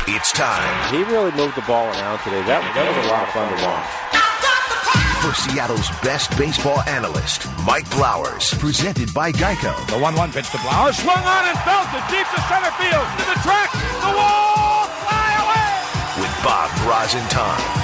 It's time. He really moved the ball around today. That was a lot of fun to watch. For Seattle's best baseball analyst, Mike Blowers. Presented by Geico. The 1-1 pitch to Blowers. Swung on and belted deep to center field. To the track. The wall. Fly away. With Bob Rosenthal.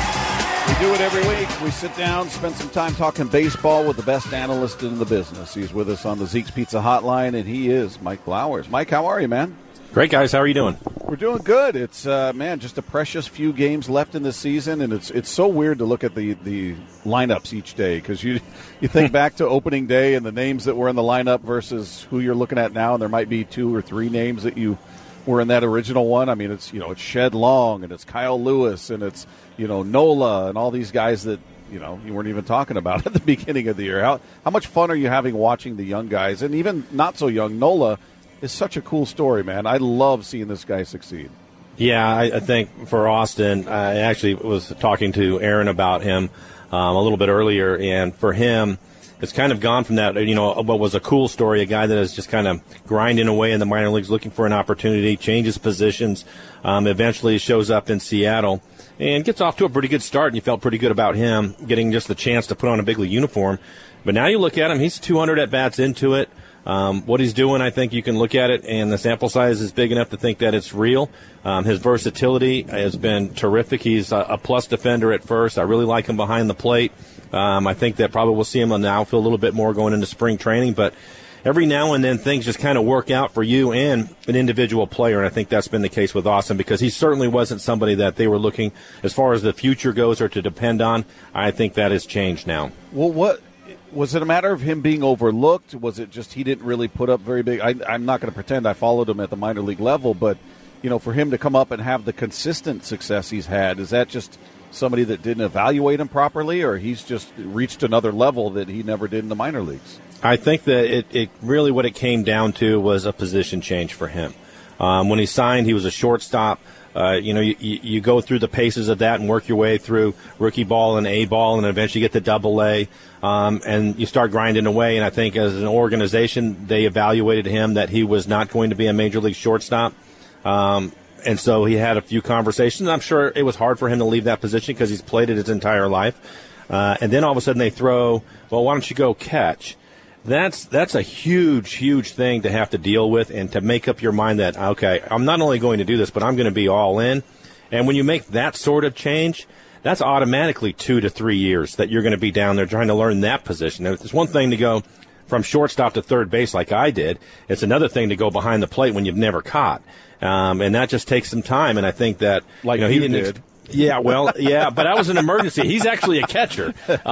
We do it every week. We sit down, spend some time talking baseball with the best analyst in the business. He's with us on the Zeke's Pizza Hotline, and he is Mike Blowers. Mike, how are you, man? Great, guys. How are you doing? We're doing good. It's, just a precious few games left in the season, and it's so weird to look at the lineups each day because you think back to opening day and the names that were in the lineup versus who you're looking at now, and there might be 2 or 3 names that you were in that original one. I mean, it's Shed Long, and it's Kyle Lewis, and it's, Nola, and all these guys that, you weren't even talking about at the beginning of the year. How much fun are you having watching the young guys? And even not so young, Nola is such a cool story, man. I love seeing this guy succeed. Yeah, I think for Austin, I actually was talking to Aaron about him a little bit earlier, and for him, it's kind of gone from that, what was a cool story, a guy that is just kind of grinding away in the minor leagues, looking for an opportunity, changes positions, eventually shows up in Seattle, and gets off to a pretty good start, and you felt pretty good about him getting just the chance to put on a big league uniform. But now you look at him, he's 200 at-bats into it. What he's doing, I think you can look at it, and the sample size is big enough to think that it's real. His versatility has been terrific. He's a plus defender at first. I really like him behind the plate. I think that probably we'll see him on the outfield a little bit more going into spring training, but every now and then things just kind of work out for you and an individual player, and I think that's been the case with Austin because he certainly wasn't somebody that they were looking as far as the future goes or to depend on. I think that has changed now. Well, what was it a matter of him being overlooked? Was it just he didn't really put up very big? I'm not going to pretend I followed him at the minor league level, but for him to come up and have the consistent success he's had, is that just somebody that didn't evaluate him properly, or he's just reached another level that he never did in the minor leagues? I think that it really what it came down to was a position change for him. When he signed, he was a shortstop. You go through the paces of that and work your way through rookie ball and A ball, and eventually get to Double A, and you start grinding away. And I think as an organization, they evaluated him that he was not going to be a major league shortstop. And so he had a few conversations. I'm sure it was hard for him to leave that position because he's played it his entire life. And then all of a sudden they throw, well, why don't you go catch? That's a huge, huge thing to have to deal with and to make up your mind that, okay, I'm not only going to do this, but I'm going to be all in. And when you make that sort of change, that's automatically 2 to 3 years that you're going to be down there trying to learn that position. Now, it's one thing to go from shortstop to third base like I did. It's another thing to go behind the plate when you've never caught. And that just takes some time. And I think that, like he didn't did. Yeah, well, yeah, but that was an emergency. He's actually a catcher.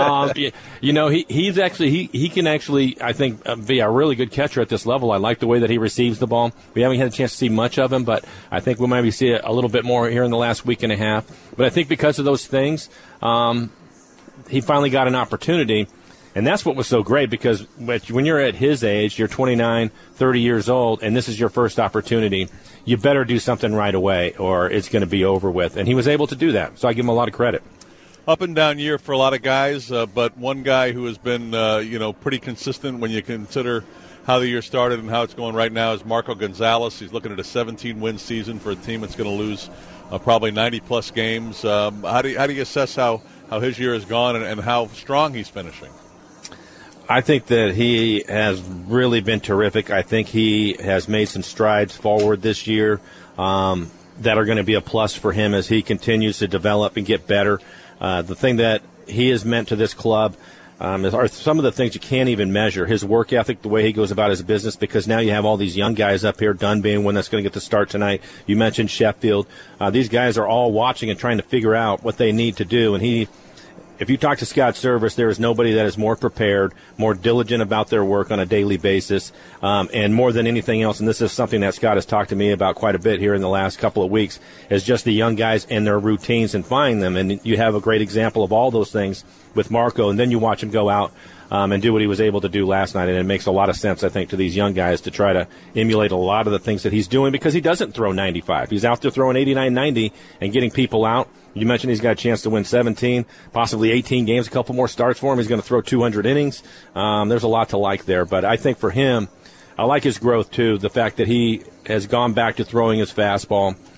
He can actually, I think, be a really good catcher at this level. I like the way that he receives the ball. We haven't had a chance to see much of him, but I think we'll maybe see a little bit more here in the last week and a half. But I think because of those things, he finally got an opportunity. And that's what was so great because when you're at his age, you're 29, 30 years old, and this is your first opportunity, you better do something right away or it's going to be over with. And he was able to do that, so I give him a lot of credit. Up and down year for a lot of guys, but one guy who has been, pretty consistent when you consider how the year started and how it's going right now is Marco Gonzalez. He's looking at a 17-win season for a team that's going to lose probably 90-plus games. How do you assess how his year has gone and how strong he's finishing? I think that he has really been terrific. I think he has made some strides forward this year that are going to be a plus for him as he continues to develop and get better. The thing that he has meant to this club are some of the things you can't even measure. His work ethic, the way he goes about his business, because now you have all these young guys up here, Dunn being one that's going to get the start tonight. You mentioned Sheffield. These guys are all watching and trying to figure out what they need to do, and if you talk to Scott Service, there is nobody that is more prepared, more diligent about their work on a daily basis, and more than anything else, and this is something that Scott has talked to me about quite a bit here in the last couple of weeks, is just the young guys and their routines and finding them. And you have a great example of all those things with Marco, and then you watch him go out and do what he was able to do last night. And it makes a lot of sense, I think, to these young guys to try to emulate a lot of the things that he's doing because he doesn't throw 95. He's out there throwing 89, 90 and getting people out. You mentioned he's got a chance to win 17, possibly 18 games, a couple more starts for him. He's going to throw 200 innings. There's a lot to like there. But I think for him, I like his growth, too, the fact that he has gone back to throwing his fastball,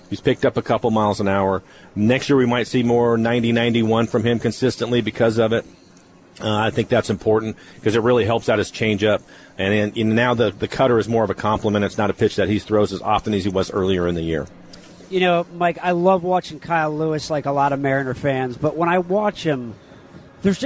He's picked up a couple miles an hour. Next year we might see more 90, 91 from him consistently because of it. I think that's important because it really helps out his changeup. And now the cutter is more of a compliment. It's not a pitch that he throws as often as he was earlier in the year. You know, Mike, I love watching Kyle Lewis like a lot of Mariner fans, but when I watch him, there's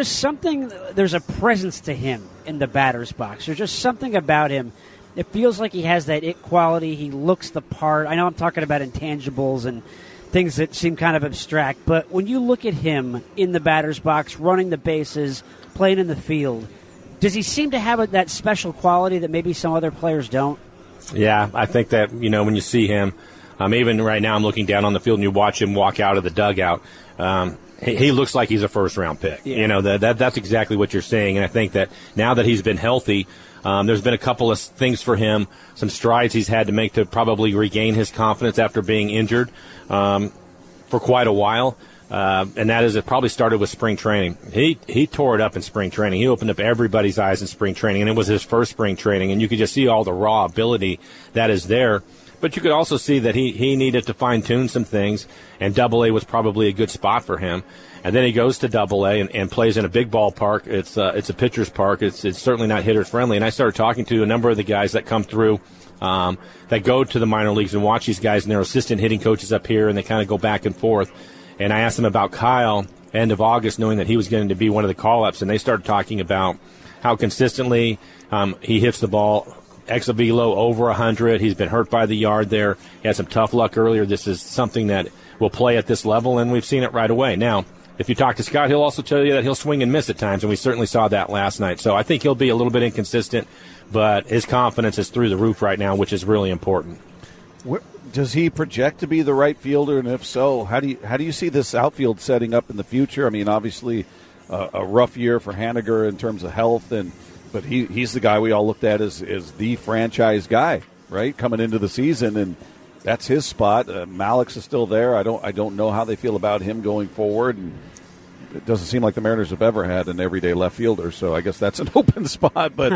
a presence to him in the batter's box. There's just something about him. It feels like he has that it quality. He looks the part. I know I'm talking about intangibles and things that seem kind of abstract, but when you look at him in the batter's box, running the bases, playing in the field, does he seem to have that special quality that maybe some other players don't? Yeah, I think that, when you see him, even right now I'm looking down on the field and you watch him walk out of the dugout, he looks like he's a first-round pick. Yeah. That's exactly what you're saying, and I think that now that he's been healthy, there's been a couple of things for him, some strides he's had to make to probably regain his confidence after being injured for quite a while. And that is, it probably started with spring training. He tore it up in spring training. He opened up everybody's eyes in spring training, and it was his first spring training, and you could just see all the raw ability that is there. But you could also see that he needed to fine-tune some things, and Double-A was probably a good spot for him. And then he goes to Double-A and plays in a big ballpark. It's a pitcher's park. It's certainly not hitter-friendly. And I started talking to a number of the guys that come through that go to the minor leagues and watch these guys and their assistant hitting coaches up here, and they kind of go back and forth. And I asked them about Kyle end of August, knowing that he was going to be one of the call-ups, and they started talking about how consistently he hits the ball. Exit velo over 100. He's been hurt by the yard there. He had some tough luck earlier. This is something that will play at this level, and we've seen it right away. Now, if you talk to Scott, he'll also tell you that he'll swing and miss at times, and we certainly saw that last night. So I think he'll be a little bit inconsistent, but his confidence is through the roof right now, which is really important. Does he project to be the right fielder, and if so, how do you see this outfield setting up in the future? I mean, obviously a rough year for Haniger in terms of health, but he's the guy we all looked at as the franchise guy, right, coming into the season, and that's his spot. Malix is still there. I don't know how they feel about him going forward, and it doesn't seem like the Mariners have ever had an everyday left fielder, so I guess that's an open spot. But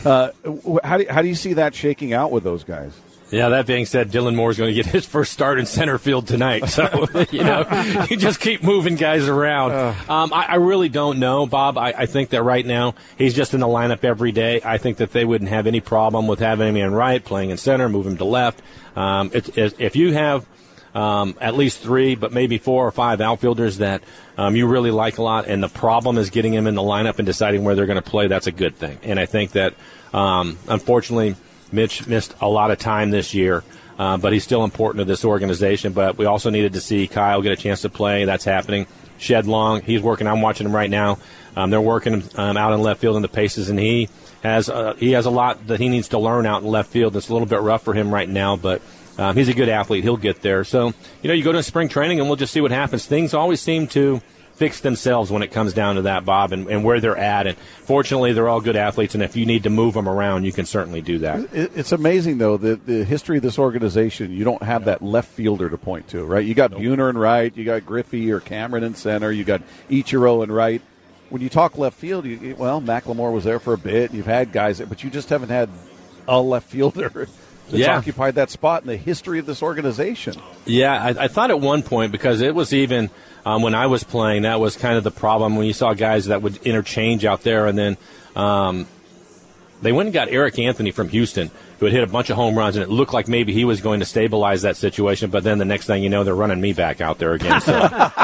how do you see that shaking out with those guys? Yeah, that being said, Dylan Moore's going to get his first start in center field tonight. So, you just keep moving guys around. I really don't know, Bob. I think that right now he's just in the lineup every day. I think that they wouldn't have any problem with having him in right, playing in center, move him to left. If you have at least 3, but maybe 4 or 5 outfielders that you really like a lot, and the problem is getting him in the lineup and deciding where they're going to play, that's a good thing. And I think that, unfortunately, Mitch missed a lot of time this year, but he's still important to this organization. But we also needed to see Kyle get a chance to play. That's happening. Shed Long, he's working. I'm watching him right now. They're working out in left field in the paces, and he has a lot that he needs to learn out in left field. It's a little bit rough for him right now, but he's a good athlete. He'll get there. So, you go to spring training, and we'll just see what happens. Things always seem to fix themselves when it comes down to that, Bob, and where they're at. And fortunately, they're all good athletes, and if you need to move them around, you can certainly do that. It's amazing, though, the history of this organization. You don't have that left fielder to point to, right? You got Buhner in right, you got Griffey or Cameron in center, you got Ichiro in right. When you talk left field, Macklemore was there for a bit. You've had guys, but you just haven't had a left fielder that's occupied that spot in the history of this organization. Yeah, I thought at one point, because it was even when I was playing, that was kind of the problem when you saw guys that would interchange out there, and then they went and got Eric Anthony from Houston, who had hit a bunch of home runs, and it looked like maybe he was going to stabilize that situation, but then the next thing you know, they're running me back out there again. So.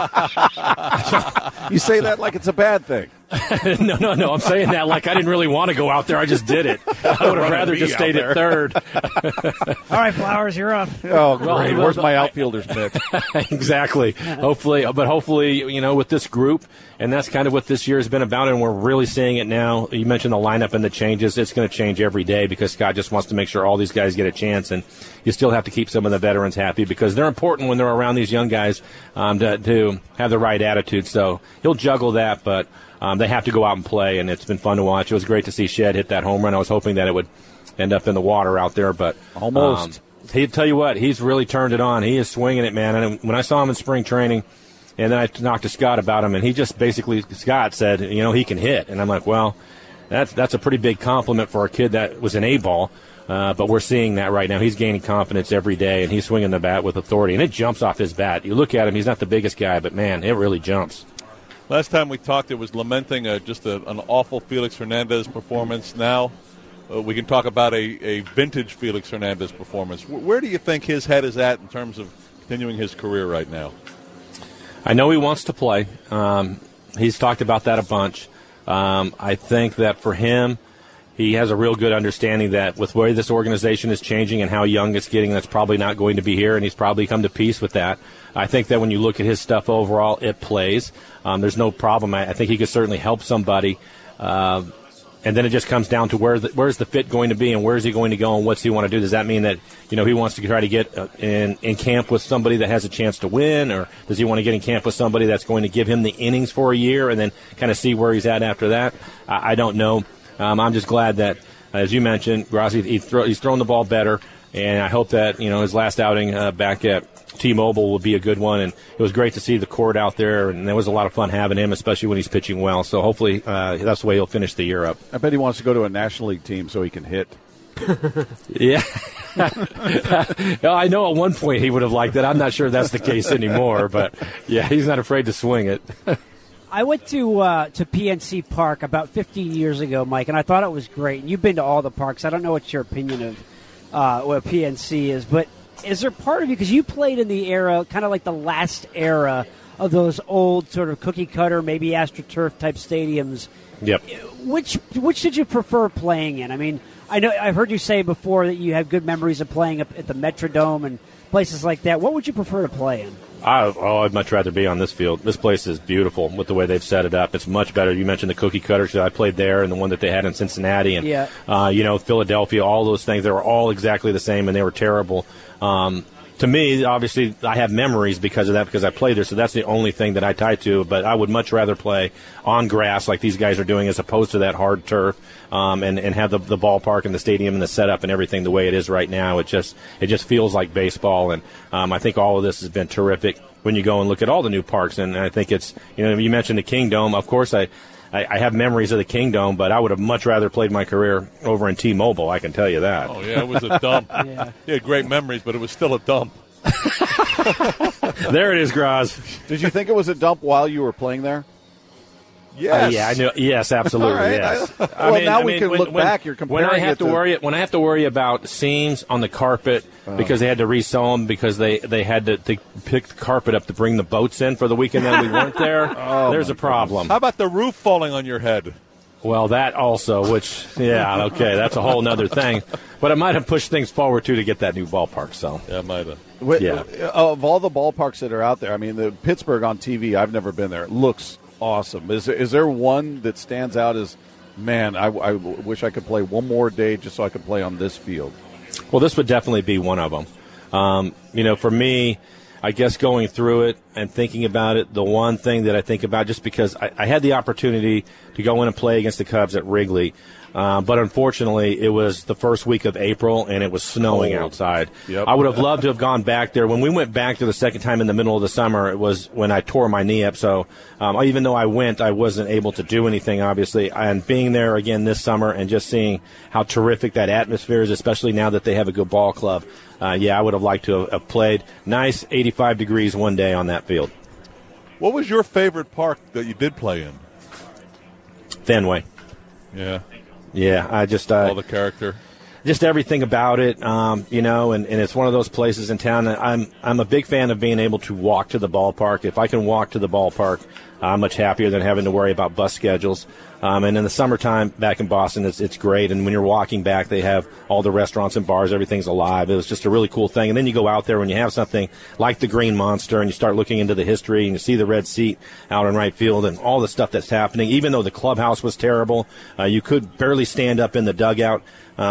You say that like it's a bad thing. No. I'm saying that like I didn't really want to go out there. I just did it. I would have rather just stayed at third. All right, Flowers, you're up. Oh, great. Where's my outfielders pick? Exactly. Hopefully, with this group, and that's kind of what this year has been about, and we're really seeing it now. You mentioned the lineup and the changes. It's going to change every day because Scott just wants to make sure all these guys get a chance, and you still have to keep some of the veterans happy because they're important when they're around these young guys to have the right attitude. So he'll juggle that, but they have to go out and play, and it's been fun to watch. It was great to see Shed hit that home run. I was hoping that it would end up in the water out there, but almost. He'll tell you what, he's really turned it on. He is swinging it, man. And when I saw him in spring training, and then I talked to Scott about him, and he just basically, Scott said, he can hit. And I'm like, well, that's a pretty big compliment for a kid that was an A-ball. But we're seeing that right now. He's gaining confidence every day, and he's swinging the bat with authority, and it jumps off his bat. You look at him, he's not the biggest guy, but, man, it really jumps. Last time we talked, it was lamenting just an awful Felix Hernandez performance. Now we can talk about a vintage Felix Hernandez performance. Where do you think his head is at in terms of continuing his career right now? I know he wants to play. He's talked about that a bunch. I think that for him, he has a real good understanding that with where this organization is changing and how young it's getting, that's probably not going to be here, and he's probably come to peace with that. I think that when you look at his stuff overall, it plays. There's no problem. I think he could certainly help somebody. And then it just comes down to where's the fit going to be and where's he going to go and what's he want to do. Does that mean that, he wants to try to get in camp with somebody that has a chance to win, or does he want to get in camp with somebody that's going to give him the innings for a year and then kind of see where he's at after that? I don't know. I'm just glad that, as you mentioned, Grossi, he's thrown the ball better, and I hope that, his last outing back at T-Mobile will be a good one, and it was great to see the court out there, and it was a lot of fun having him, especially when he's pitching well. So hopefully that's the way he'll finish the year up. I bet he wants to go to a National League team so he can hit. Yeah. I know at one point he would have liked that. I'm not sure that's the case anymore, but, yeah, he's not afraid to swing it. I went to PNC Park about 15 years ago, Mike, and I thought it was great. And you've been to all the parks. I don't know what your opinion of what PNC is, but is there part of you, because you played in the era, kind of like the last era of those old sort of cookie-cutter, maybe AstroTurf type stadiums. Yep. Which did you prefer playing in? I mean, I know I've heard you say before that you have good memories of playing up at the Metrodome and places like that. What would you prefer to play in? I'd much rather be on this field. This place is beautiful with the way they've set it up. It's much better. You mentioned the cookie cutters that I played there and the one that they had in Cincinnati and, Philadelphia, all those things. They were all exactly the same, and they were terrible. To me, obviously, I have memories because of that, because I played there, so that's the only thing that I tie to. But I would much rather play on grass like these guys are doing as opposed to that hard turf, and have the ballpark and the stadium and the setup and everything the way it is right now. It just feels like baseball, and I think all of this has been terrific when you go and look at all the new parks. And I think it's, you mentioned the Kingdome. Of course, I have memories of the Kingdome, but I would have much rather played my career over in T-Mobile, I can tell you that. Oh, yeah, it was a dump. Yeah. You had great memories, but it was still a dump. There it is, Graz. Did you think it was a dump while you were playing there? Yes. Yeah, I knew. Yes, absolutely. Right. Yes. Now we can look back. You're comparing when I have to worry about seams on the carpet because they had to resew them because they had to pick the carpet up to bring the boats in for the weekend that we weren't there. There's a problem. How about the roof falling on your head? Well, that also, that's a whole other thing. But it might have pushed things forward, too, to get that new ballpark. So yeah, it might have. Of all the ballparks that are out there, I mean, the Pittsburgh on TV, I've never been there. It looks awesome. Is there one that stands out as, man, I wish I could play one more day just so I could play on this field? Well, this would definitely be one of them. For me, I guess going through it and thinking about it, the one thing that I think about, just because I had the opportunity to go in and play against the Cubs at Wrigley, but unfortunately it was the first week of April and it was snowing outside. Yep. I would have loved to have gone back there. When we went back there the second time in the middle of the summer, it was when I tore my knee up. So even though I went, I wasn't able to do anything, obviously. And being there again this summer and just seeing how terrific that atmosphere is, especially now that they have a good ball club, I would have liked to have played nice 85 degrees one day on that field. What was your favorite park that you did play in? Fenway. Yeah. Yeah, I just all the character, just everything about it, and it's one of those places in town. I'm a big fan of being able to walk to the ballpark. If I can walk to the ballpark, I'm much happier than having to worry about bus schedules. And in the summertime back in Boston, it's great. And when you're walking back, they have all the restaurants and bars. Everything's alive. It was just a really cool thing. And then you go out there when you have something like the Green Monster and you start looking into the history and you see the red seat out in right field and all the stuff that's happening. Even though the clubhouse was terrible, you could barely stand up in the dugout.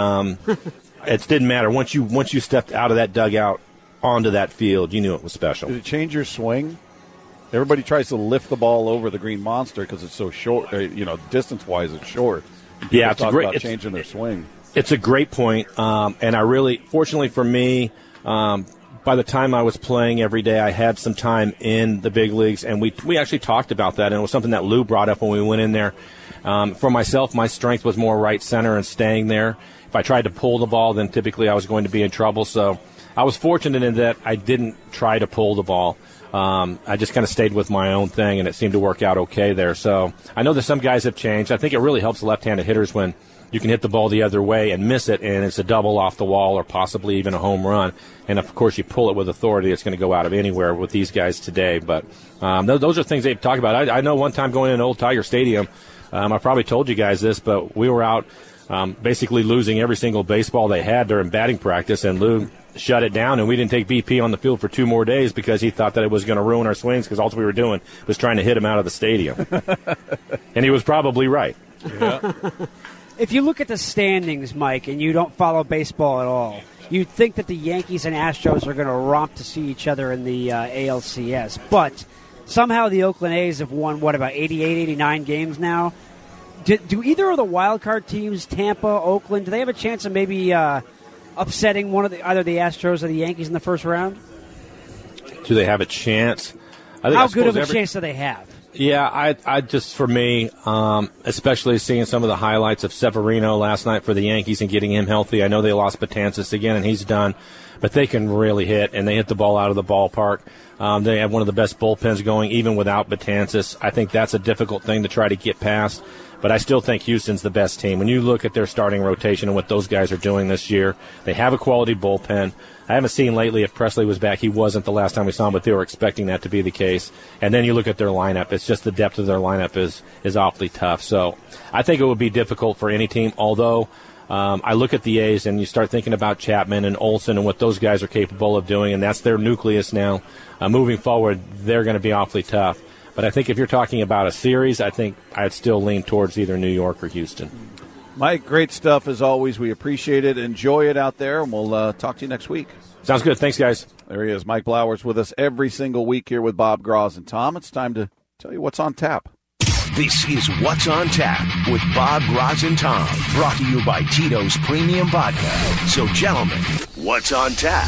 It didn't matter. Once you stepped out of that dugout onto that field, you knew it was special. Did it change your swing? Everybody tries to lift the ball over the Green Monster because it's so short. Distance-wise, it's short. Yeah, it's about changing their swing. It's a great point, and I really, fortunately for me, by the time I was playing every day, I had some time in the big leagues, and we actually talked about that, and it was something that Lou brought up when we went in there. For myself, my strength was more right center and staying there. If I tried to pull the ball, then typically I was going to be in trouble. So I was fortunate in that I didn't try to pull the ball. I just kind of stayed with my own thing, and it seemed to work out okay there. So I know that some guys have changed. I think it really helps left-handed hitters when you can hit the ball the other way and miss it, and it's a double off the wall or possibly even a home run. And, of course, you pull it with authority, it's going to go out of anywhere with these guys today. But those are things they talk about. I know one time going into Old Tiger Stadium, I probably told you guys this, but we were out basically losing every single baseball they had during batting practice, and Lou shut it down, and we didn't take BP on the field for 2 more days because he thought that it was going to ruin our swings because all we were doing was trying to hit him out of the stadium. And he was probably right. Yeah. If you look at the standings, Mike, and you don't follow baseball at all, you'd think that the Yankees and Astros are going to romp to see each other in the ALCS. But somehow the Oakland A's have won, about 88, 89 games now? Do either of the wild card teams, Tampa, Oakland, do they have a chance of maybe upsetting either the Astros or the Yankees in the first round? Do they have a chance? How good of a chance do they have? Yeah, I just, for me, especially seeing some of the highlights of Severino last night for the Yankees and getting him healthy. I know they lost Betances again, and he's done, but they can really hit, and they hit the ball out of the ballpark. They have one of the best bullpens going, even without Betances. I think that's a difficult thing to try to get past, but I still think Houston's the best team. When you look at their starting rotation and what those guys are doing this year, they have a quality bullpen. I haven't seen lately if Presley was back. He wasn't the last time we saw him, but they were expecting that to be the case. And then you look at their lineup. It's just the depth of their lineup is awfully tough. So I think it would be difficult for any team, although I look at the A's and you start thinking about Chapman and Olsen and what those guys are capable of doing, and that's their nucleus now. Moving forward, they're going to be awfully tough. But I think if you're talking about a series, I think I'd still lean towards either New York or Houston. Mike, great stuff as always. We appreciate it. Enjoy it out there, and we'll talk to you next week. Sounds good. Thanks, guys. There he is, Mike Blowers, with us every single week here with Bob Gross and Tom. It's time to tell you what's on tap. This is What's on Tap with Bob Gross and Tom, brought to you by Tito's Premium Vodka. So, gentlemen, what's on tap?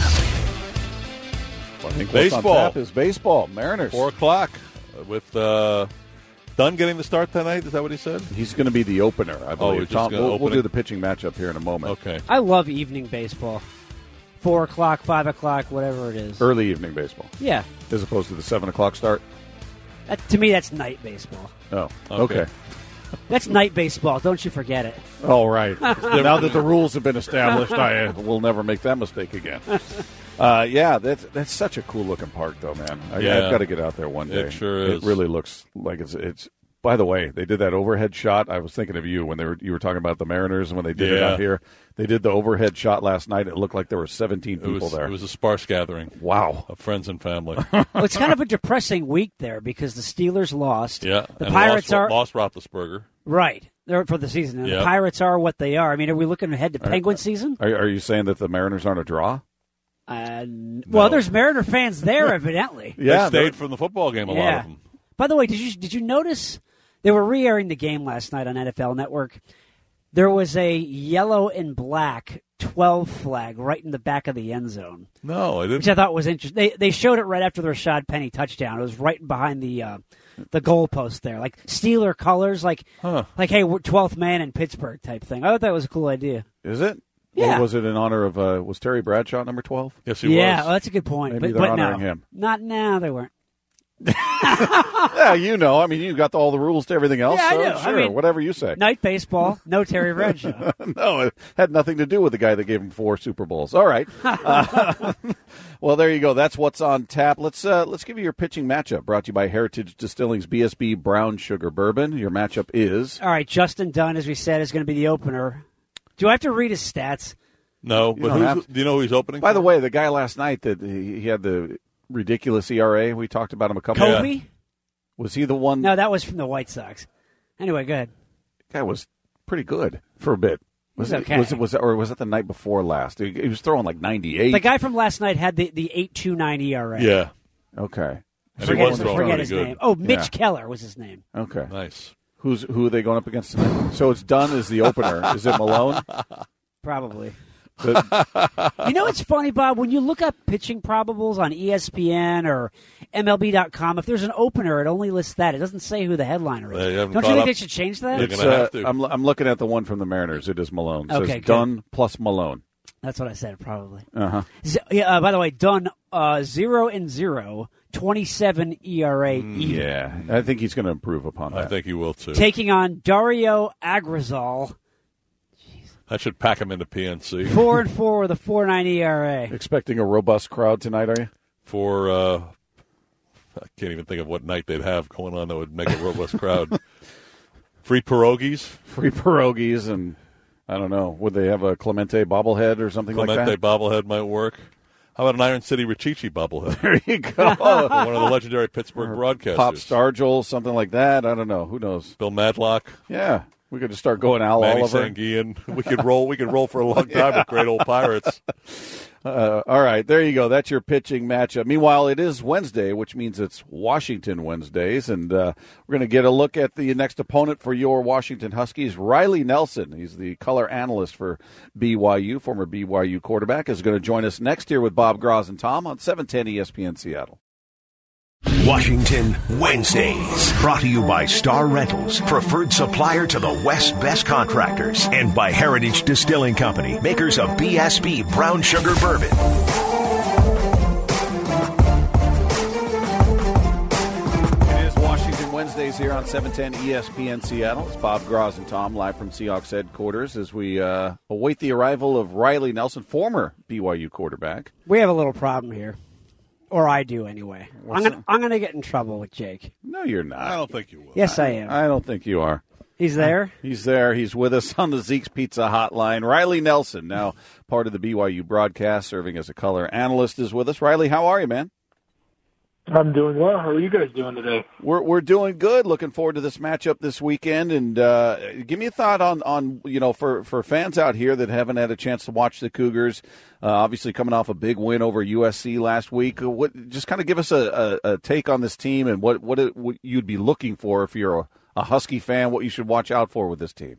Well, I think Baseball. What's on tap is baseball. Mariners. 4 o'clock with Dunn getting the start tonight. Is that what he said? He's going to be the opener, I believe. he's just Tom, gonna we'll open do it? the pitching matchup here in a moment. Okay. I love evening baseball. 4 o'clock, 5 o'clock, whatever it is. Early evening baseball, Yeah. as opposed to the 7 o'clock start. To me, that's night baseball. Oh, Okay. okay. That's night baseball. Don't you forget it. All right. Now that the rules have been established, I will never make that mistake again. Yeah, that's such a cool looking park, though, man. I've got to get out there one day. It sure is. It really looks like it's. By the way, they did that overhead shot. I was thinking of you when you were talking about the Mariners and when they did it out here. They did the overhead shot last night. It looked like there were 17 people there. It was a sparse gathering. Wow. Of friends and family. Well, it's kind of a depressing week there because the Steelers lost. Yeah. The and Pirates lost Roethlisberger. Right. They're for the season. And Yep. the Pirates are what they are. I mean, are we looking ahead to Penguin season? Are you saying that the Mariners aren't a draw? Well, there's Mariner fans there, evidently. Yeah, They stayed from the football game, a lot of them. By the way, did you notice they were re-airing the game last night on NFL Network? There was a yellow and black 12 flag right in the back of the end zone. No, I didn't. Which I thought was interesting. They showed it right after the Rashad Penny touchdown. It was right behind the goalpost there, like Steeler colors, like hey, we're 12th man in Pittsburgh type thing. I thought that was a cool idea. Is it? Yeah. Or was it in honor of was Terry Bradshaw number 12? Yes, he was. Yeah, well, that's a good point. Maybe but they're no, honoring him. Not now. They weren't. Yeah, you know. I mean, you got all the rules to everything else. Yeah, I so know. Sure, I mean, whatever you say. Night baseball, no Terry Bradshaw. No, it had nothing to do with the guy that gave him 4 Super Bowls. All right. Well, there you go. That's what's on tap. Let's give you your pitching matchup. Brought to you by Heritage Distilling's BSB Brown Sugar Bourbon. Your matchup is All right, Justin Dunn, as we said, is going to be the opener. Do I have to read his stats? No, don't but have do you know who he's opening? By for? the way, the guy last night that he had the ridiculous ERA. We talked about him a couple. Covey? Was he the one? No, that was from the White Sox. Anyway, go ahead. Guy was pretty good for a bit. Was He's it? okay. Was it the night before last? He was throwing like 98. The guy from last night had the 8.29 ERA. Yeah. Okay. And he was throwing Forget pretty his good. name. Oh, Mitch Yeah. Keller was his name. Okay. Nice. Who are they going up against tonight? So it's Dunn as the opener. Is it Malone? Probably. You know, it's funny, Bob, when you look up pitching probables on ESPN or MLB.com, if there's an opener, it only lists that. It doesn't say who the headliner is. Don't you think they should change that? They're gonna have to. I'm looking at the one from the Mariners. It is Malone. It Okay, says Dunn plus Malone. That's what I said, probably. Uh-huh. By the way, Dunn, 0-0, 27 ERA. Yeah, I think he's going to improve upon that. I think he will, too. Taking on Dario Agrizal. That should pack him into PNC. 4-4 with a 4.9 ERA. Expecting a robust crowd tonight, are you? For, I can't even think of what night they'd have going on that would make a robust crowd. Free pierogies? Free pierogies, and I don't know. Would they have a Clemente bobblehead or something like that? Clemente bobblehead might work. How about an Iron City Richichi bobblehead? There you go. One of the legendary Pittsburgh broadcasters. Pop Stargell, something like that. I don't know. Who knows? Bill Madlock. Yeah. We could just start going Al Manny Oliver. Sanguian. We could roll for a long time with great old Pirates. All right, there you go. That's your pitching matchup. Meanwhile, it is Wednesday, which means it's Washington Wednesdays, and we're going to get a look at the next opponent for your Washington Huskies, Riley Nelson. He's the color analyst for BYU, former BYU quarterback, is going to join us next here with Bob Graz and Tom on 710 ESPN Seattle. Washington Wednesdays, brought to you by Star Rentals, preferred supplier to the West's best contractors, and by Heritage Distilling Company, makers of BSB brown sugar bourbon. It is Washington Wednesdays here on 710 ESPN Seattle. It's Bob Graz and Tom live from Seahawks headquarters as we await the arrival of Riley Nelson, former BYU quarterback. We have a little problem here. Or I do, anyway. I'm gonna get in trouble with Jake. No, you're not. I don't think you will. Yes, I am. I don't think you are. He's there? He's there. He's with us on the Zeke's Pizza hotline. Riley Nelson, now part of the BYU broadcast, serving as a color analyst, is with us. Riley, how are you, man? I'm doing well. How are you guys doing today? We're doing good. Looking forward to this matchup this weekend. And give me a thought on for fans out here that haven't had a chance to watch the Cougars, obviously coming off a big win over USC last week. Just kind of give us a take on this team and what you'd be looking for if you're a Husky fan, what you should watch out for with this team.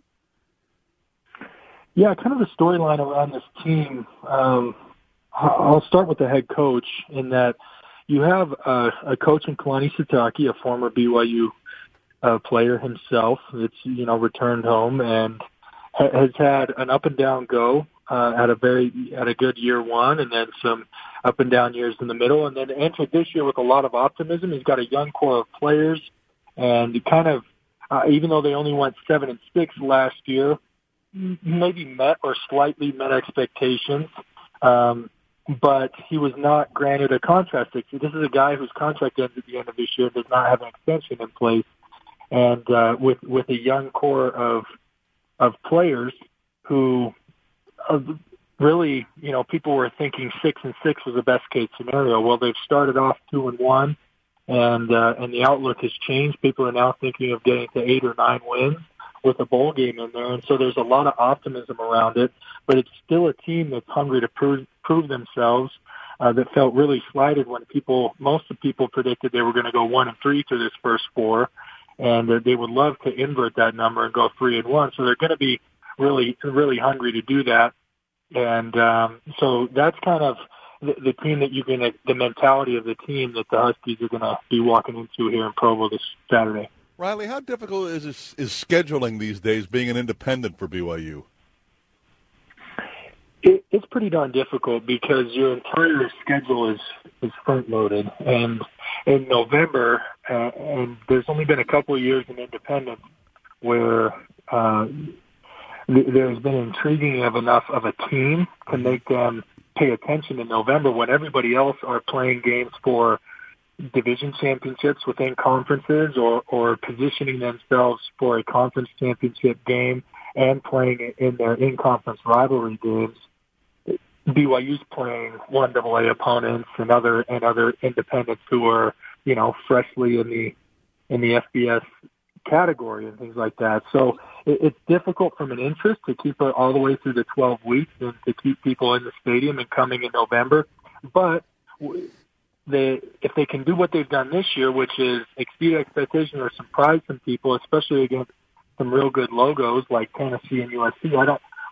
Yeah, kind of the storyline around this team. I'll start with the head coach in that you have a coach in Kalani Sitake, a former BYU player himself that's, returned home and has had an up and down go, at a good year one and then some up and down years in the middle, and then entered this year with a lot of optimism. He's got a young core of players, and kind of, even though they only went 7-6 last year, maybe met or slightly met expectations. But he was not granted a contract. This is a guy whose contract ends at the end of this year, does not have an extension in place, and with a young core of players who really, people were thinking 6-6 was the best case scenario. Well, they've started off 2-1, and the outlook has changed. People are now thinking of getting to 8 or 9 wins with a bowl game in there, and so there's a lot of optimism around it. But it's still a team that's hungry to prove themselves. That felt really slighted when most of the people predicted they were going to go 1-3 through this first 4, and they would love to invert that number and go 3-1. So they're going to be really, really hungry to do that. And so that's kind of the team that the mentality of the team that the Huskies are going to be walking into here in Provo this Saturday. Riley, how difficult is scheduling these days, being an independent for BYU? It's pretty darn difficult because your entire schedule is front-loaded. And in November, and there's only been a couple of years in independence where there's been intriguing enough of a team to make them pay attention in November when everybody else are playing games for division championships within conferences or positioning themselves for a conference championship game and playing in their in-conference rivalry games. BYU's playing 1AA opponents and other independents who are, freshly in the FBS category and things like that. So it's difficult from an interest to keep it all the way through the 12 weeks and to keep people in the stadium and coming in November. But if they can do what they've done this year, which is exceed expectations or surprise some people, especially against some real good logos like Tennessee and USC,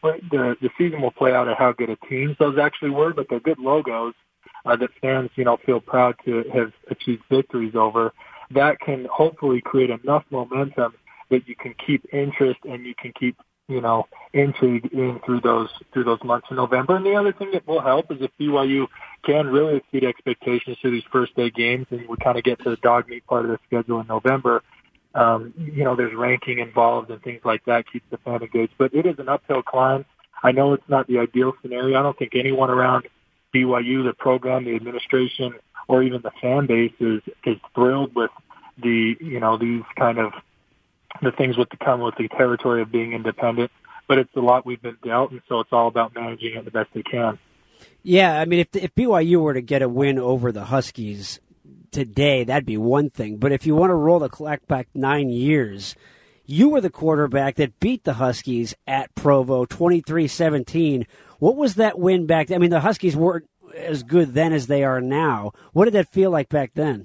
the season will play out at how good a teams those actually were, but they're good logos that fans, feel proud to have achieved victories over. That can hopefully create enough momentum that you can keep interest and you can keep, intrigue in through those months in November. And the other thing that will help is if BYU can really exceed expectations through these first 8 games, and we kind of get to the dog meat part of the schedule in November. There's ranking involved and things like that keeps the fan engaged. But it is an uphill climb. I know it's not the ideal scenario. I don't think anyone around BYU, the program, the administration, or even the fan base is thrilled with these kind of the things that come with the territory of being independent. But it's a lot we've been dealt, and so it's all about managing it the best they can. Yeah, I mean, if BYU were to get a win over the Huskies today, that'd be one thing. But if you want to roll the clock back 9 years, you were the quarterback that beat the Huskies at Provo 23-17. What was that win back then? I mean, the Huskies weren't as good then as they are now. What did that feel like back then?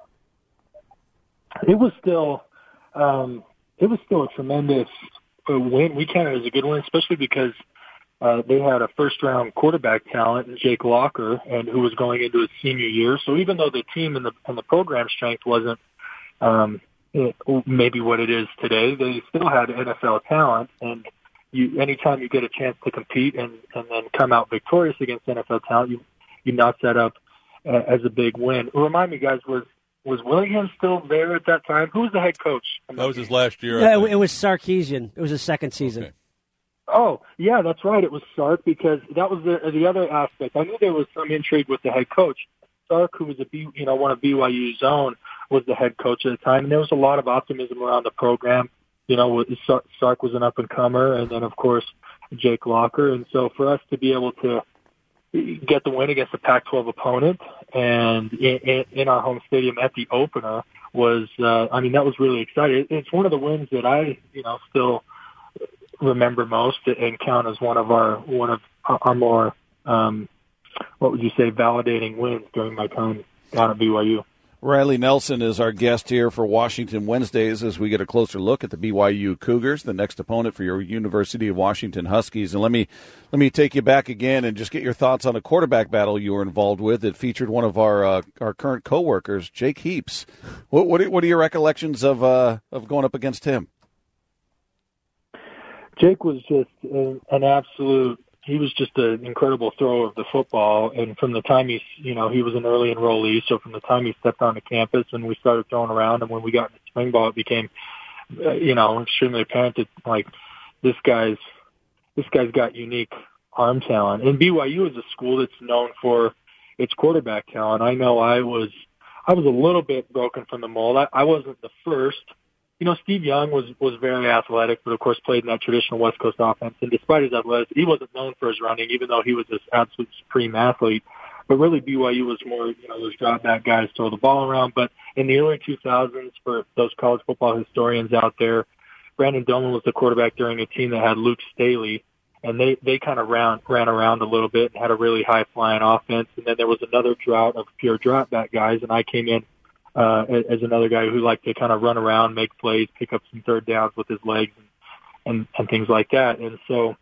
It was still a tremendous win. We counted it as a good win, especially because they had a first-round quarterback talent in Jake Locker, and who was going into his senior year. So even though the team and the program strength wasn't maybe what it is today, they still had NFL talent. And anytime you get a chance to compete and then come out victorious against NFL talent, you notch that up as a big win. Remind me, guys, was Willingham still there at that time? Who was the head coach? That was his last year. Yeah, it was Sarkisian. It was his second season. Okay. Oh, yeah, that's right. It was Sark, because that was the other aspect. I knew there was some intrigue with the head coach. Sark, who was one of BYU's own, was the head coach at the time, and there was a lot of optimism around the program. Sark was an up-and-comer, and then, of course, Jake Locker. And so for us to be able to get the win against a Pac-12 opponent and in our home stadium at the opener was, that was really exciting. It's one of the wins that I, still remember most and count as one of our more, what would you say, validating wins during my time down at BYU. Riley Nelson is our guest here for Washington Wednesdays as we get a closer look at the BYU Cougars, the next opponent for your University of Washington Huskies. And let me take you back again and just get your thoughts on a quarterback battle you were involved with that featured one of our current coworkers, Jake Heaps. What are your recollections of going up against him? Jake was just an absolute. He was just an incredible thrower of the football, and from the time he was an early enrollee, so from the time he stepped onto campus and we started throwing around, and when we got into spring ball, it became, extremely apparent that, like, this guy's got unique arm talent. And BYU is a school that's known for its quarterback talent. I know I was a little bit broken from the mold. I wasn't the first. Steve Young was very athletic, but of course played in that traditional West Coast offense. And despite his athleticism, he wasn't known for his running, even though he was this absolute supreme athlete. But really BYU was more, those drop back guys throw the ball around. But in the early 2000s, for those college football historians out there, Brandon Doman was the quarterback during a team that had Luke Staley. And they kind of ran around a little bit and had a really high-flying offense. And then there was another drought of pure drop back guys, and I came in as another guy who liked to kind of run around, make plays, pick up some third downs with his legs and things like that. And so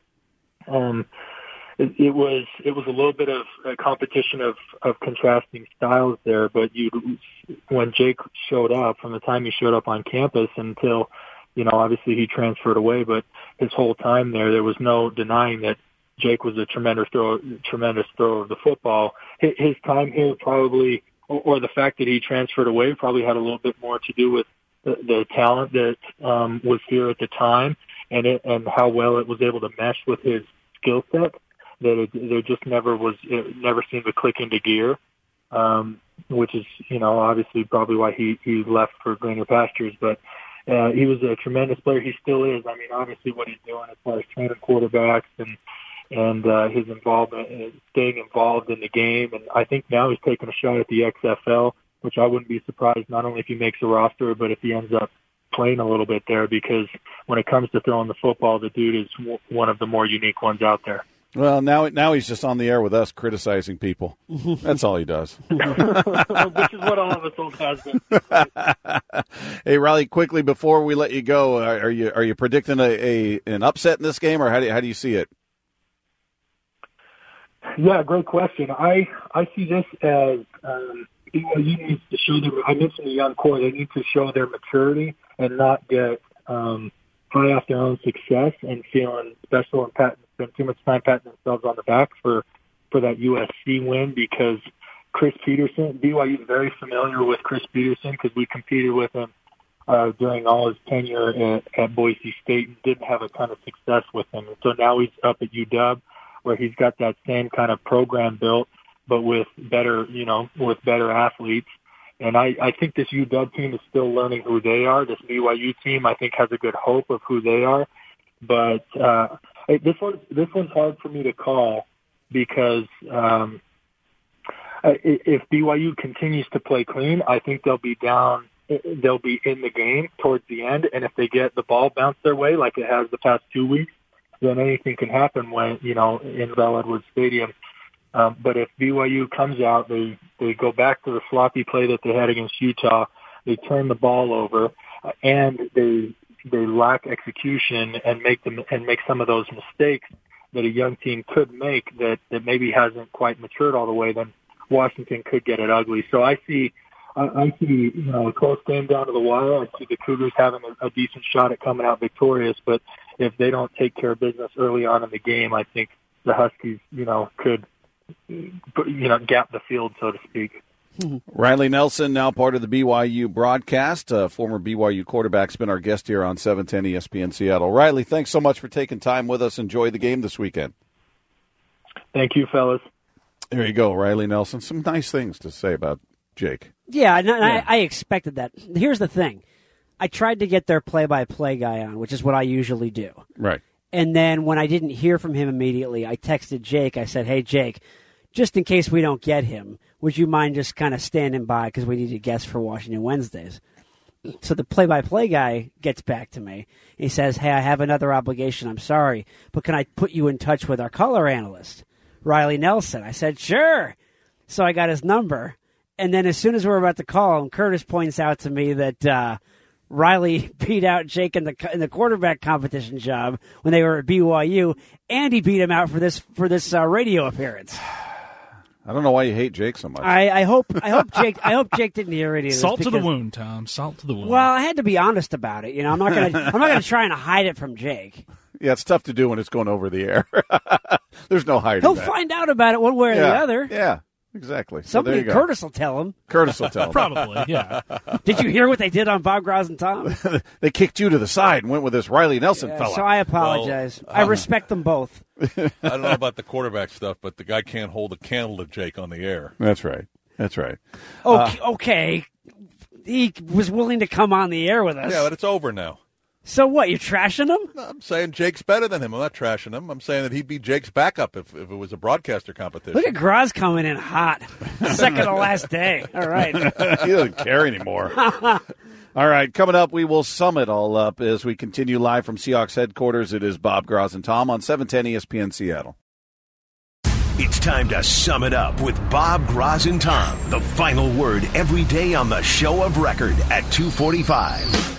it was a little bit of a competition of contrasting styles there. But when Jake showed up, from the time he showed up on campus until, obviously he transferred away, but his whole time there was no denying that Jake was a tremendous thrower of the football. His time here probably, or the fact that he transferred away, probably had a little bit more to do with the talent that was here at the time, and how well it was able to mesh with his skill set. That there just never seemed to click into gear, which is obviously probably why he left for greener pastures. But he was a tremendous player. He still is. I mean, obviously what he's doing as far as training quarterbacks and his involvement, staying involved in the game. And I think now he's taking a shot at the XFL, which I wouldn't be surprised not only if he makes a roster, but if he ends up playing a little bit there, because when it comes to throwing the football, the dude is one of the more unique ones out there. Well, now he's just on the air with us criticizing people. That's all he does. Which is what all of us old has been. Hey, Riley, quickly before we let you go, are you predicting an upset in this game, or how do you see it? Yeah, great question. I see this as BYU needs to show their. I mentioned the young core. They need to show their maturity and not get high off their own success and feeling special and spend too much time patting themselves on the back for that USC win, because Chris Peterson, BYU is very familiar with Chris Peterson because we competed with him during all his tenure at Boise State and didn't have a ton of success with him. And so now he's up at UW, where he's got that same kind of program built, but with better athletes. And I think this UW team is still learning who they are. This BYU team, I think, has a good hope of who they are. But this one's hard for me to call because if BYU continues to play clean, I think they'll be down. They'll be in the game towards the end, and if they get the ball bounced their way like it has the past 2 weeks, then anything can happen when in Bell Edwards Stadium. But if BYU comes out, they go back to the sloppy play that they had against Utah. They turn the ball over, and they lack execution and make some of those mistakes that a young team could make that maybe hasn't quite matured all the way. Then Washington could get it ugly. So I see a close game down to the wire. I see the Cougars having a decent shot at coming out victorious. But if they don't take care of business early on in the game, I think the Huskies, could, gap the field, so to speak. Riley Nelson, now part of the BYU broadcast. Former BYU quarterback's been our guest here on 710 ESPN Seattle. Riley, thanks so much for taking time with us. Enjoy the game this weekend. Thank you, fellas. There you go, Riley Nelson. Some nice things to say about Jake. Yeah, I expected that. Here's the thing. I tried to get their play-by-play guy on, which is what I usually do. Right. And then when I didn't hear from him immediately, I texted Jake. I said, hey, Jake, just in case we don't get him, would you mind just kind of standing by because we need a guest for Washington Wednesdays? So the play-by-play guy gets back to me. He says, hey, I have another obligation. I'm sorry, but can I put you in touch with our color analyst, Riley Nelson? I said, sure. So I got his number. And then as soon as we're about to call him, Curtis points out to me that Riley beat out Jake in the quarterback competition job when they were at BYU, and he beat him out for this radio appearance. I don't know why you hate Jake so much. I hope Jake didn't hear any of this. Salt to the wound, Tom. Salt to the wound. Well, I had to be honest about it. I'm not gonna try and hide it from Jake. Yeah, it's tough to do when it's going over the air. There's no hiding. He'll find out about it one way or the other. Yeah. Exactly. Somebody, so Curtis will tell him. Curtis will tell him. Probably, yeah. Did you hear what they did on Bob Graz and Tom? They kicked you to the side and went with this Riley Nelson fella. So I apologize. I respect them both. I don't know about the quarterback stuff, but the guy can't hold a candle to Jake on the air. That's right. Okay. He was willing to come on the air with us. Yeah, but it's over now. So what, you're trashing him? I'm saying Jake's better than him. I'm not trashing him. I'm saying that he'd be Jake's backup if it was a broadcaster competition. Look at Graz coming in hot. Second to last day. All right. He doesn't care anymore. All right, coming up, we will sum it all up as we continue live from Seahawks headquarters. It is Bob Graz and Tom on 710 ESPN Seattle. It's time to sum it up with Bob Graz and Tom. The final word every day on the show of record at 2:45.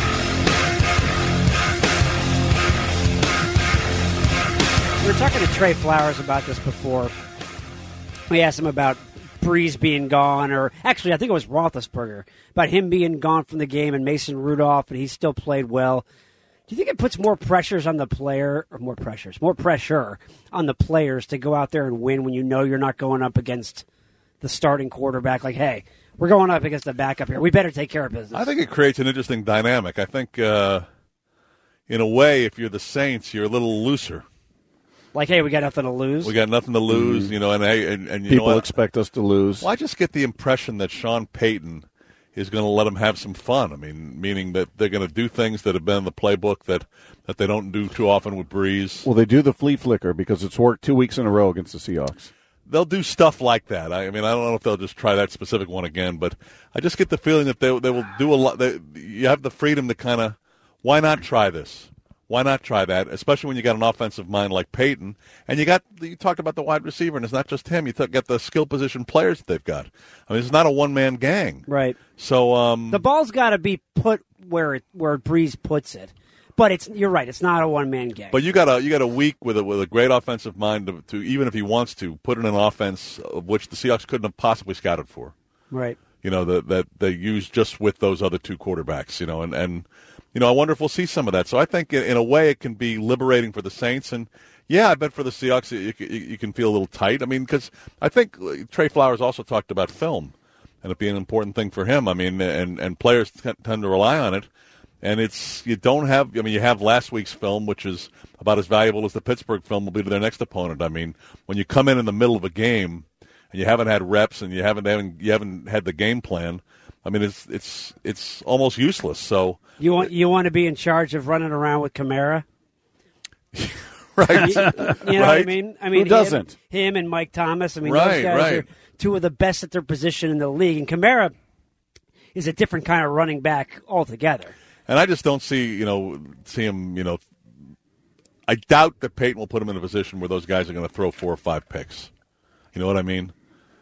We were talking to Trey Flowers about this before. We asked him about Breeze being gone, or actually I think it was Roethlisberger, about him being gone from the game and Mason Rudolph, and he still played well. Do you think it puts more pressures on the player, or more pressure on the players to go out there and win when you know you're not going up against the starting quarterback? Like, hey, we're going up against the backup here. We better take care of business. I think it creates an interesting dynamic. I think, in a way, if you're the Saints, you're a little looser. Like, hey, we got nothing to lose. We got nothing to lose, and people know what? Expect us to lose. Well, I just get the impression that Sean Payton is going to let them have some fun. I mean, meaning that they're going to do things that have been in the playbook that they don't do too often with Breeze. Well, they do the flea flicker because it's worked 2 weeks in a row against the Seahawks. They'll do stuff like that. I mean, I don't know if they'll just try that specific one again, but I just get the feeling that they will do a lot. You have the freedom to kind of, why not try this? Why not try that, especially when you got an offensive mind like Peyton, and you talked about the wide receiver, and it's not just him. You got the skill position players that they've got. I mean, it's not a one-man gang. Right. So the ball's got to be put where Breeze puts it. But you're right. It's not a one-man game. But you got a week with a great offensive mind to even if he wants to put in an offense of which the Seahawks couldn't have possibly scouted for. Right. That they use just with those other two quarterbacks. And I wonder if we'll see some of that. So I think in a way it can be liberating for the Saints. And yeah, I bet for the Seahawks you can feel a little tight. I mean, because I think Trey Flowers also talked about film and it being an important thing for him. I mean, and players tend to rely on it. And you have last week's film, which is about as valuable as the Pittsburgh film will be to their next opponent. I mean, when you come in the middle of a game and you haven't had reps and you haven't had the game plan, I mean, it's almost useless. So you want to be in charge of running around with Kamara, right? You know right? what I mean? Who doesn't? Him and Mike Thomas. I mean, Right, those guys right. are two of the best at their position in the league, and Kamara is a different kind of running back altogether. And I just don't see him. I doubt that Peyton will put him in a position where those guys are going to throw 4 or 5 picks. You know what I mean?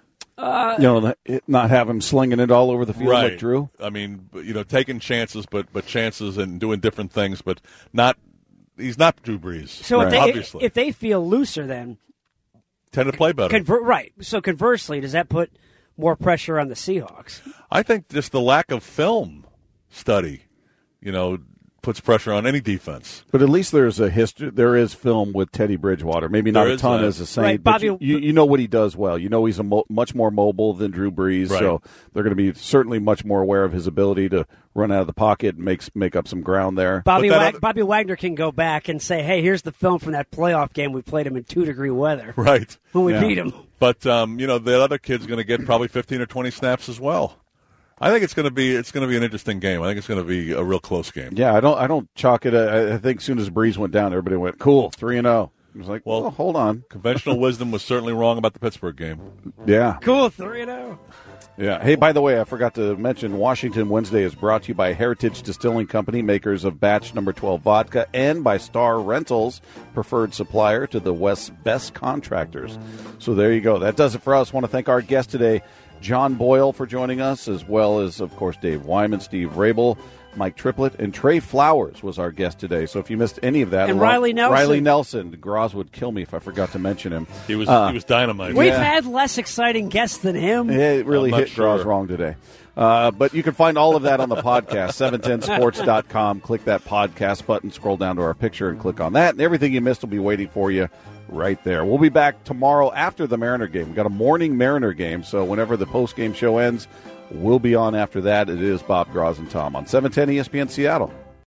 Not have him slinging it all over the field Right. like Drew. I mean, taking chances, but chances and doing different things, but not. He's not Drew Brees. So obviously, if they feel looser, then tend to play better. Right. So conversely, does that put more pressure on the Seahawks? I think just the lack of film study, puts pressure on any defense. But at least there's a history. There is film with Teddy Bridgewater. Maybe not There a is ton that. as a Saint, Right, but Bobby- you know what he does well. You know he's much more mobile than Drew Brees, Right. so they're going to be certainly much more aware of his ability to run out of the pocket and make up some ground there. Bobby that Bobby Wagner can go back and say, "Hey, here's the film from that playoff game we played him in 2-degree weather Right. when we Yeah. beat him." But the other kid's going to get probably 15 or 20 snaps as well. I think it's going to be an interesting game. I think it's going to be a real close game. Yeah, I don't chalk it. I think as soon as Brees went down, everybody went cool 3-0. It was like, well, hold on. Conventional wisdom was certainly wrong about the Pittsburgh game. Yeah. Cool, 3-0. Yeah. Hey, by the way, I forgot to mention Washington Wednesday is brought to you by Heritage Distilling Company, makers of batch number 12 vodka, and by Star Rentals, preferred supplier to the West's best contractors. So there you go. That does it for us. I want to thank our guest today, John Boyle, for joining us, as well as, of course, Dave Wyman, Steve Rabel, Mike Triplett, and Trey Flowers was our guest today. So if you missed any of that, And Riley Nelson. Riley Nelson, Graz would kill me if I forgot to mention him. He was dynamite. We've had less exciting guests than him. It really I'm not hit Graz sure. wrong today. But you can find all of that on the podcast, 710sports.com. Click that podcast button, scroll down to our picture, and click on that. And everything you missed will be waiting for you right there. We'll be back tomorrow after the Mariner game. We've got a morning Mariner game, so whenever the post-game show ends, we'll be on after that. It is Bob Graz and Tom on 710 ESPN Seattle.